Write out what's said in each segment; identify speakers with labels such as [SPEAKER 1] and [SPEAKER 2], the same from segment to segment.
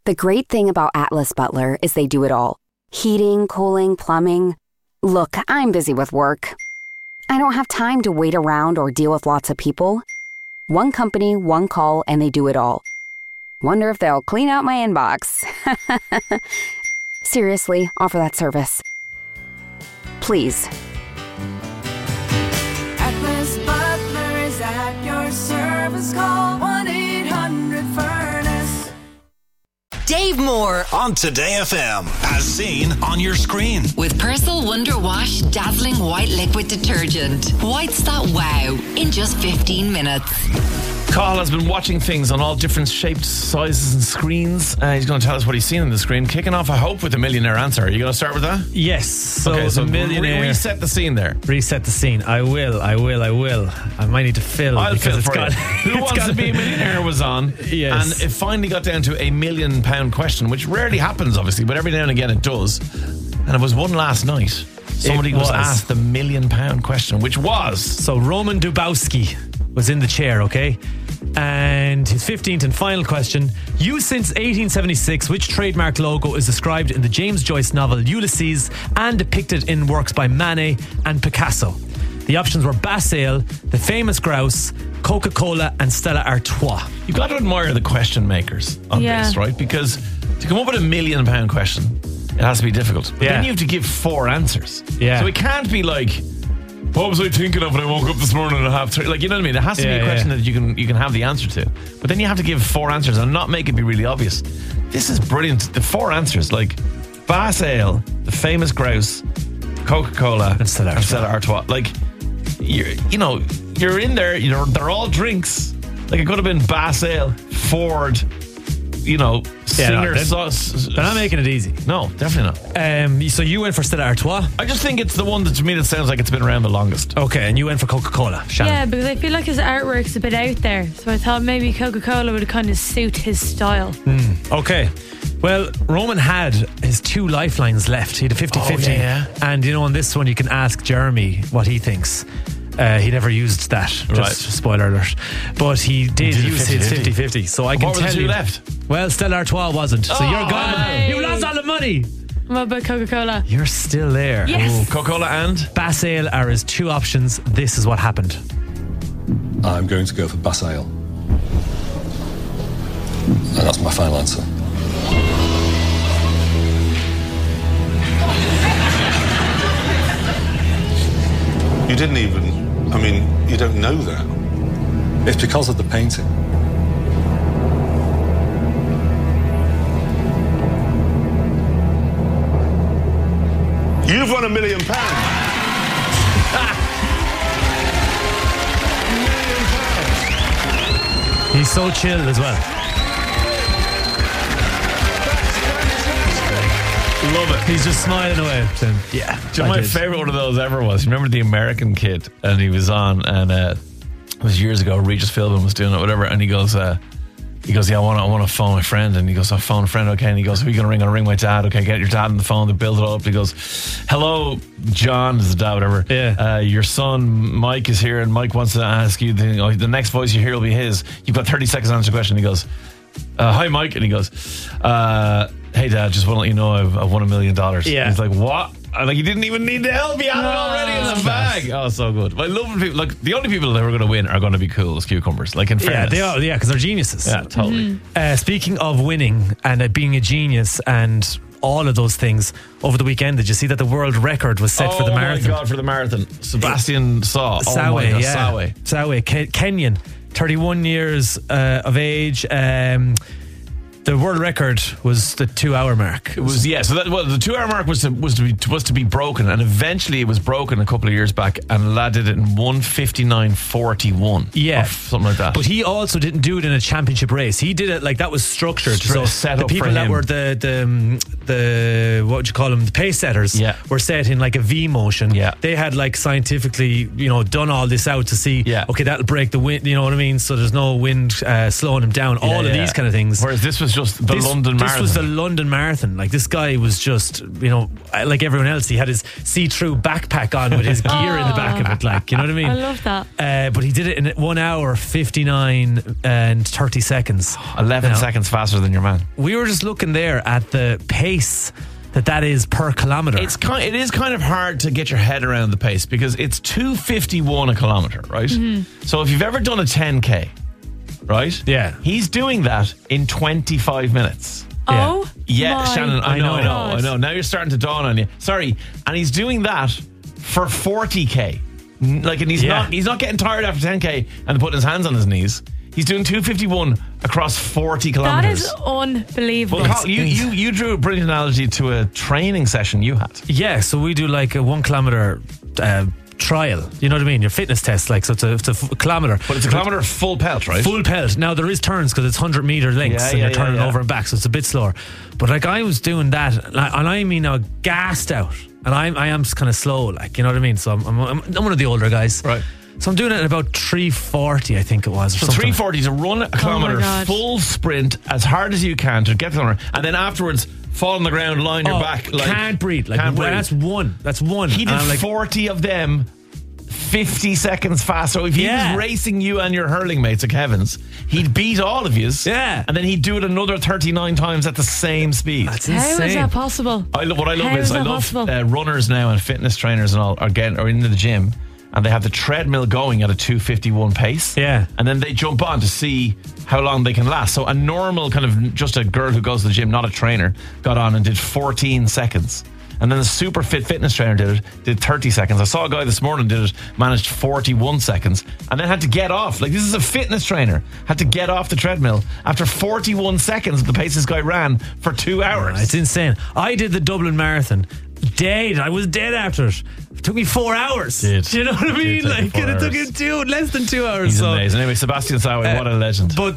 [SPEAKER 1] The great thing about Atlas Butler is they do it all. Heating, cooling, plumbing. Look, I'm busy with work. I don't have time to wait around or deal with lots of people. One company, one call, and they do it all. Wonder if they'll clean out my inbox. Seriously, offer that service. Please.
[SPEAKER 2] Atlas Butler is at your service. Call 1-800-FURNACE.
[SPEAKER 3] Dave Moore
[SPEAKER 4] on Today FM, as seen on your screen.
[SPEAKER 3] with Persil Wonder Wash Dazzling White Liquid Detergent. Whites that wow in just 15 minutes.
[SPEAKER 5] Carl has been watching things on all different shapes, sizes and screens. He's going to tell us what he's seen on the screen. Kicking off, I hope, with a millionaire answer. Are you going to start with that?
[SPEAKER 6] Yes. So
[SPEAKER 5] the
[SPEAKER 6] millionaire.
[SPEAKER 5] Reset the scene there.
[SPEAKER 6] Reset the scene. I will. I might need to fill.
[SPEAKER 5] I'll
[SPEAKER 6] because
[SPEAKER 5] fill
[SPEAKER 6] it's
[SPEAKER 5] for
[SPEAKER 6] got,
[SPEAKER 5] you. Who Wants to Be a Millionaire was on.
[SPEAKER 6] Yes.
[SPEAKER 5] And it finally got down to £1 million question, which rarely happens, obviously, but every now and again it does. And it was one last night. Somebody was asked the £1 million question, which was...
[SPEAKER 6] So Roman Dubowski was in the chair, okay? And his 15th and final question: used since 1876, which trademark logo is described in the James Joyce novel Ulysses and depicted in works by Manet and Picasso? The options were Bass Ale, the Famous Grouse, Coca-Cola and Stella Artois.
[SPEAKER 5] You've got to admire the question makers on this, right? Because to come up with £1 million question, it has to be difficult. But then you have to give 4 answers.
[SPEAKER 6] Yeah.
[SPEAKER 5] So it can't be like, what was I thinking of when I woke up this morning at 3:30? Like, you know what I mean? It has to be a question that you can have the answer to. But then you have to give 4 answers and not make it be really obvious. This is brilliant. The 4 answers, like Bass Ale, the Famous Grouse, Coca-Cola
[SPEAKER 6] and Stella
[SPEAKER 5] Artois. Like, you're in there. They're all drinks. Like, it could have been Bass Ale, Ford, Singer.
[SPEAKER 6] They're not making it easy.
[SPEAKER 5] No, definitely not.
[SPEAKER 6] So you went for Stella Artois?
[SPEAKER 5] I just think it's the one that, to me, that sounds like it's been around the longest.
[SPEAKER 6] Okay, and you went for Coca-Cola, Shannon.
[SPEAKER 7] Yeah, because I feel like his artwork's a bit out there. So I thought maybe Coca-Cola would kind of suit his style.
[SPEAKER 6] Okay. Well, Roman had his 2 lifelines left. He had a 50-50. And, on this one you can ask Jeremy what he thinks. He never used that. Just spoiler alert. But he did use his 50-50. So I can
[SPEAKER 5] what were
[SPEAKER 6] tell
[SPEAKER 5] the 2
[SPEAKER 6] you.
[SPEAKER 5] left?
[SPEAKER 6] Well, Stella Artois wasn't. So you're gone.
[SPEAKER 7] Hey.
[SPEAKER 6] You lost all the money.
[SPEAKER 7] What about Coca-Cola?
[SPEAKER 6] You're still there.
[SPEAKER 7] Yes.
[SPEAKER 5] Oh, Coca-Cola and
[SPEAKER 6] Bass Ale are his 2 options. This is what happened.
[SPEAKER 8] I'm going to go for Bass Ale. And that's my final answer.
[SPEAKER 9] You didn't even... you don't know that.
[SPEAKER 8] It's because of the painting.
[SPEAKER 9] You've won £1 million.
[SPEAKER 6] He's so chill as well.
[SPEAKER 5] love it.
[SPEAKER 6] He's just smiling away. Saying,
[SPEAKER 5] yeah. Do you know my favourite one of those ever was? You remember the American Kid? And he was on, and it was years ago. Regis Philbin was doing it, whatever. And he goes, yeah, I want to phone my friend. And he goes, I'll phone a friend, okay. And he goes, who are you going to ring? I'm going to ring my dad. Okay, get your dad on the phone. They build it up. He goes, hello, John is the dad, whatever.
[SPEAKER 6] Yeah.
[SPEAKER 5] Your son Mike is here, and Mike wants to ask you the next voice you hear will be his. You've got 30 seconds to answer the question. He goes, hi Mike. And he goes, hey Dad, just want to let you know I've won $1 million.
[SPEAKER 6] Yeah.
[SPEAKER 5] He's like, what? And like, you didn't even need the help. You had it already in the bag. Oh, so good. I love when people, like, the only people that are going to win are going to be cool as cucumbers. Like, in fairness.
[SPEAKER 6] Yeah, they are. Yeah, because they're geniuses.
[SPEAKER 5] Yeah, totally.
[SPEAKER 6] Speaking of winning and being a genius and all of those things, over the weekend, did you see that the world record was set for the marathon?
[SPEAKER 5] Oh my God, for the marathon. Sebastian Saw.
[SPEAKER 6] Sawe, Kenyan, 31 years of age. The world record was the 2-hour mark.
[SPEAKER 5] It was, yeah. So the 2-hour mark was to be broken, and eventually it was broken a couple of years back, and the lad did it in 1:59:41.
[SPEAKER 6] Yeah,
[SPEAKER 5] or something like that.
[SPEAKER 6] But he also didn't do it in a championship race. He did it like that was structured. So
[SPEAKER 5] set
[SPEAKER 6] the
[SPEAKER 5] up
[SPEAKER 6] people
[SPEAKER 5] for
[SPEAKER 6] that
[SPEAKER 5] him.
[SPEAKER 6] were the what would you call them? The pace setters.
[SPEAKER 5] Yeah.
[SPEAKER 6] Were set in like a V motion.
[SPEAKER 5] Yeah.
[SPEAKER 6] They had like scientifically, done all this out to see.
[SPEAKER 5] Yeah.
[SPEAKER 6] Okay, that'll break the wind. You know what I mean? So there's no wind slowing him down. All of these kind of things.
[SPEAKER 5] Whereas this was was just the London Marathon.
[SPEAKER 6] This was the London Marathon. Like, this guy was just, like everyone else, he had his see-through backpack on with his gear in the back of it, like, you know what I mean?
[SPEAKER 7] I love that.
[SPEAKER 6] But he did it in 1 hour, 59 and 30 seconds.
[SPEAKER 5] 11 seconds faster than your man.
[SPEAKER 6] We were just looking there at the pace that is per kilometre.
[SPEAKER 5] It is kind of hard to get your head around the pace because it's 2:51 a kilometre, right? So if you've ever done a 10K, right?
[SPEAKER 6] Yeah.
[SPEAKER 5] He's doing that in 25 minutes.
[SPEAKER 7] Oh,
[SPEAKER 5] yeah,
[SPEAKER 7] my
[SPEAKER 5] Shannon, I know.
[SPEAKER 7] God.
[SPEAKER 5] Now you're starting to dawn on you. Sorry. And he's doing that for 40K. Like, and he's not getting tired after 10K and putting his hands on his knees. He's doing 2:51 across 40 kilometres.
[SPEAKER 7] That is unbelievable.
[SPEAKER 5] Well, Carl, you drew a brilliant analogy to a training session you had.
[SPEAKER 6] Yeah, so we do like a 1 kilometre trial. You know what I mean? Your fitness test, like, so it's a kilometre.
[SPEAKER 5] But it's a kilometre full pelt, right?
[SPEAKER 6] Full pelt. Now, there is turns because it's 100 metre lengths and you're turning over and back, so it's a bit slower. But like, I was doing that, and I mean, I was gassed out. And I am kind of slow, like, you know what I mean? So I'm one of the older guys.
[SPEAKER 5] Right.
[SPEAKER 6] So I'm doing it at about 3:40, I think it was.
[SPEAKER 5] So 3:40 to run a kilometre full sprint as hard as you can to get the kilometre, and then afterwards fall on the ground, lie on your back. Like,
[SPEAKER 6] can't breathe. Like,
[SPEAKER 5] can't breathe.
[SPEAKER 6] That's one.
[SPEAKER 5] He did 40 of them 50 seconds faster. So if he was racing you and your hurling mates at Kevin's, he'd beat all of yous.
[SPEAKER 6] Yeah.
[SPEAKER 5] And then he'd do it another 39 times at the same speed.
[SPEAKER 6] That's insane.
[SPEAKER 7] How is that possible?
[SPEAKER 5] What I love runners now and fitness trainers and all are into the gym, and they have the treadmill going at a 2:51 pace.
[SPEAKER 6] Yeah.
[SPEAKER 5] And then they jump on to see how long they can last. So a normal kind of, just a girl who goes to the gym, not a trainer, got on and did 14 seconds. And then the super fit fitness trainer did 30 seconds. I saw a guy this morning managed 41 seconds and then had to get off. Like, this is a fitness trainer. Had to get off the treadmill after 41 seconds of the pace this guy ran for 2 hours.
[SPEAKER 6] It's insane. I did the Dublin Marathon. I was dead after it. It took me 4 hours. Do you know what I mean? Like, and it took him less than 2 hours.
[SPEAKER 5] He's amazing. Anyway, Sebastian Sawe, what a legend.
[SPEAKER 6] But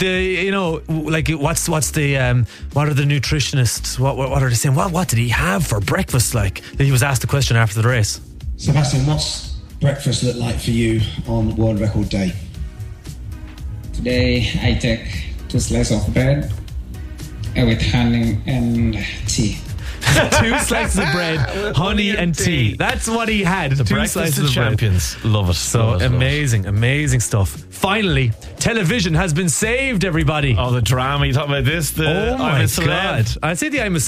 [SPEAKER 6] what are the nutritionists? What are they saying? What did he have for breakfast? Like, he was asked the question after the race.
[SPEAKER 10] Sebastian, what's breakfast look like for you on World Record Day?
[SPEAKER 11] Today I take 2 slices of bread with honey and tea.
[SPEAKER 6] 2 slices of bread, honey and tea. That's what he had.
[SPEAKER 5] The
[SPEAKER 6] 2 slices of
[SPEAKER 5] champions.
[SPEAKER 6] Bread.
[SPEAKER 5] Love it.
[SPEAKER 6] So amazing stuff. Finally, television has been saved, everybody.
[SPEAKER 5] Oh, the drama. You talking about this?
[SPEAKER 6] Oh my God. I'd say the I'm a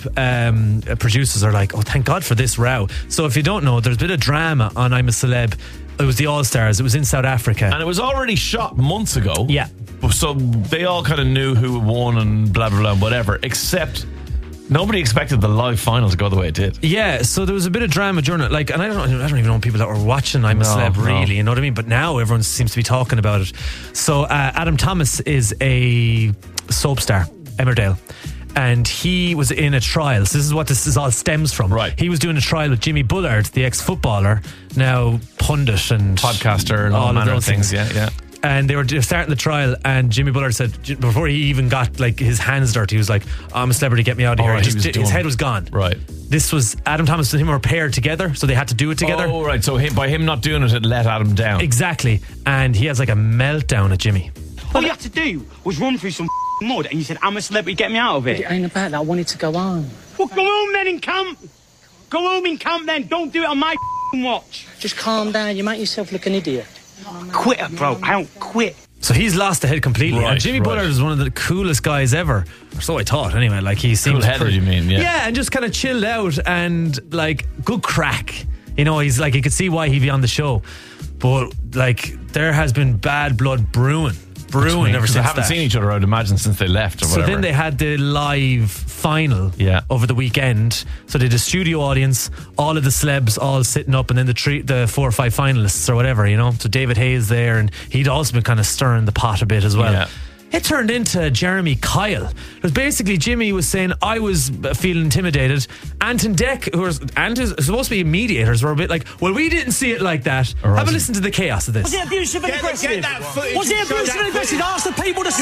[SPEAKER 6] Celeb producers are like, oh, thank God for this row. So if you don't know, there's a bit of drama on I'm a Celeb. It was the All-Stars. It was in South Africa.
[SPEAKER 5] And it was already shot months ago.
[SPEAKER 6] Yeah.
[SPEAKER 5] So they all kind of knew who won and blah, blah, blah, whatever, except nobody expected the live final to go the way it did. Yeah,
[SPEAKER 6] so there was a bit of drama during it, like, and I don't even know people that were watching I'm a Celeb, really, you know what I mean? But now everyone seems to be talking about it. So Adam Thomas is a soap star, Emmerdale, and he was in a trial. So this is what this all stems from.
[SPEAKER 5] Right.
[SPEAKER 6] He was doing a trial with Jimmy Bullard, the ex-footballer, now pundit and
[SPEAKER 5] podcaster and all manner of things. Yeah.
[SPEAKER 6] And they were starting the trial, and Jimmy Bullard said, before he even got like his hands dirty, he was like, I'm a celebrity, get me out of here. His head was gone.
[SPEAKER 5] Right.
[SPEAKER 6] This was Adam Thomas and him were paired together, so they had to do it together.
[SPEAKER 5] Oh, right. So by him not doing it, it let Adam down.
[SPEAKER 6] Exactly. And he has like a meltdown at Jimmy.
[SPEAKER 12] All you had to do was run through some mud, and you said, I'm a celebrity, get me out of it.
[SPEAKER 13] It ain't about that. I wanted to go home.
[SPEAKER 12] Well, go home then in camp. Go home in camp then. Don't do it on my watch.
[SPEAKER 13] Just calm down. You make yourself look an idiot.
[SPEAKER 12] Quit it, bro. I don't quit.
[SPEAKER 6] So he's lost the head completely.
[SPEAKER 5] Right,
[SPEAKER 6] and Jimmy Bullard is one of the coolest guys ever. Or so I thought, anyway. Like, he seems
[SPEAKER 5] cool-headed, you mean?
[SPEAKER 6] Yeah, and just kind of chilled out and like good crack. You know, he's like, you could see why he'd be on the show. But like, there has been bad blood brewing ever since.
[SPEAKER 5] They haven't seen each other, I'd imagine, since they left or whatever.
[SPEAKER 6] So then they had the live final over the weekend. So they did a studio audience, all of the celebs all sitting up, and then the 4 or 5 finalists or whatever, you know. So David Hayes there, and he'd also been kind of stirring the pot a bit as well. Yeah. It turned into Jeremy Kyle. It was basically Jimmy was saying, I was feeling intimidated. Ant and Dec, who are supposed to be mediators, were a bit like, well, we didn't see it like that. Have a listen to the chaos of this.
[SPEAKER 12] Was it abusive and aggressive? Was it abusive and aggressive? Ask the people to say.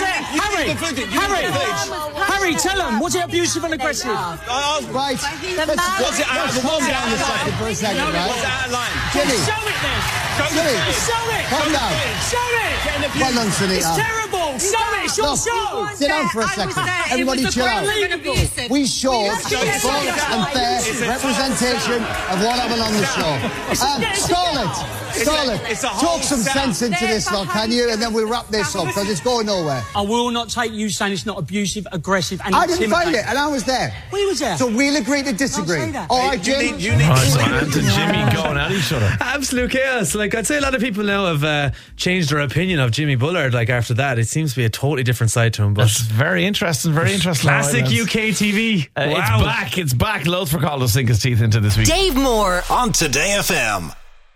[SPEAKER 12] Harry, tell them. Was it abusive and aggressive?
[SPEAKER 14] Right. Was it out of line? Was it out of line?
[SPEAKER 12] Show it then.
[SPEAKER 14] Jimmy.
[SPEAKER 12] Show it.
[SPEAKER 14] Calm down.
[SPEAKER 12] Show it.
[SPEAKER 14] Well done, Sunita.
[SPEAKER 12] It's terrible. It's your show.
[SPEAKER 14] Sit down for a second. Everybody chill out. We showed a full and fair representation of what happened on the show. Stall it. Talk some sense into this lot, can you? And then we'll wrap this up, because it's going nowhere.
[SPEAKER 12] I will not take you saying it's not abusive, aggressive, and
[SPEAKER 14] I didn't find it, and I was there.
[SPEAKER 12] We was there.
[SPEAKER 14] So we'll agree to disagree. All right, Jim?
[SPEAKER 5] So Ant and Jimmy going at each other.
[SPEAKER 6] Absolute chaos. Like, I'd say a lot of people now have changed their opinion of Jimmy Bullard. Like, after that, it seems to be a totally different side to him. But
[SPEAKER 5] it's very interesting.
[SPEAKER 6] Classic UK TV. Wow.
[SPEAKER 5] It's back. Loads for Carl to sink his teeth into this week.
[SPEAKER 3] Dave Moore
[SPEAKER 4] on Today FM.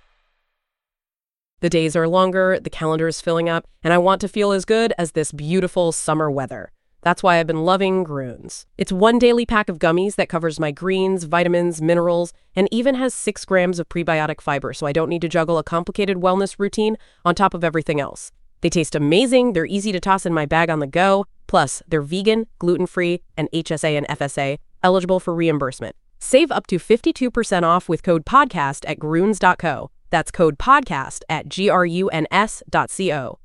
[SPEAKER 15] The days are longer, the calendar is filling up, and I want to feel as good as this beautiful summer weather. That's why I've been loving Groons. It's one daily pack of gummies that covers my greens, vitamins, minerals, and even has 6 grams of prebiotic fiber, so I don't need to juggle a complicated wellness routine on top of everything else. They taste amazing, they're easy to toss in my bag on the go, plus they're vegan, gluten-free, and HSA and FSA, eligible for reimbursement. Save up to 52% off with code PODCAST at Groons.co. That's code PODCAST at GRUNS.co.